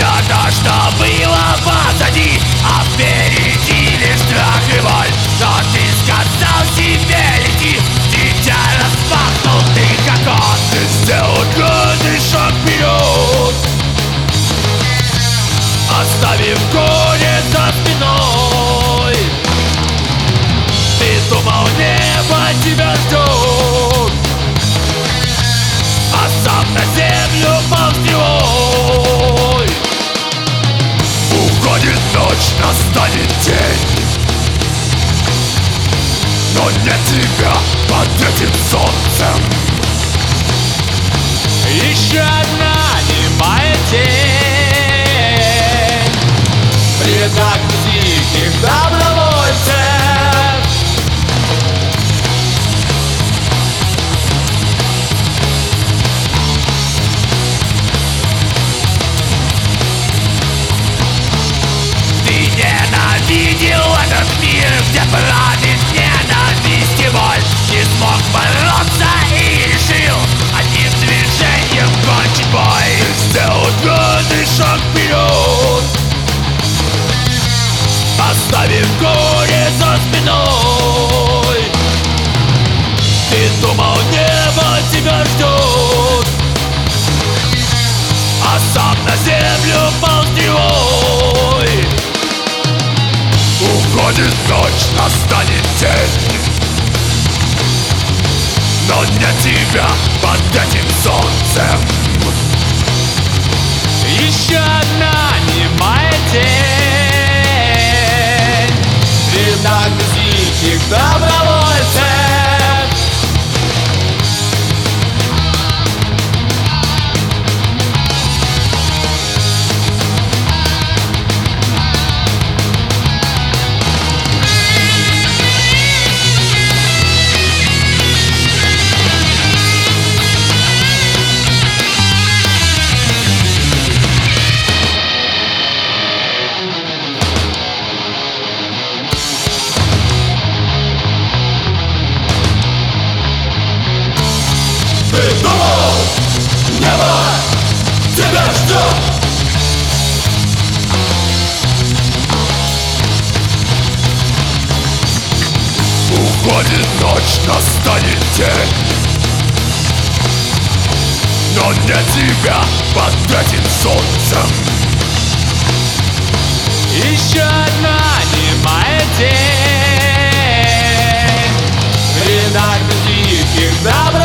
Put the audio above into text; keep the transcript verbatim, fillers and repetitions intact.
то, что было позади, а впереди лишь страх и боль. Но ты сказал себе лети, дитя распахнутых окон. Ты сделал каждый шаг вперед, оставив горе за спиной. Ты думал, небо тебя ждет, а сам на землю пал стрелой. Уходит ночь, настанет день, но нет тебя под этим солнцем. Еще одна немая тень в рядах диких добровольцев. Ты ненавидел этот мир, где правит ненависть и боль. Не смог бороться и решил одним движением кончить бой. Ты сделал каждый шаг вперед, оставив горе за спиной. Ты думал, небо тебя ждет, а сам на землю пал стрелой. Уходит ночь, настанет день, но нет тебя под этим солнцем. Еще одна немая тень в рядах диких добровольцев. Ты думал, небо тебя ждет, уходит ночь, настанет день, но нет тебя под этим солнцем. Еще одна немая тень в рядах диких добровольцев.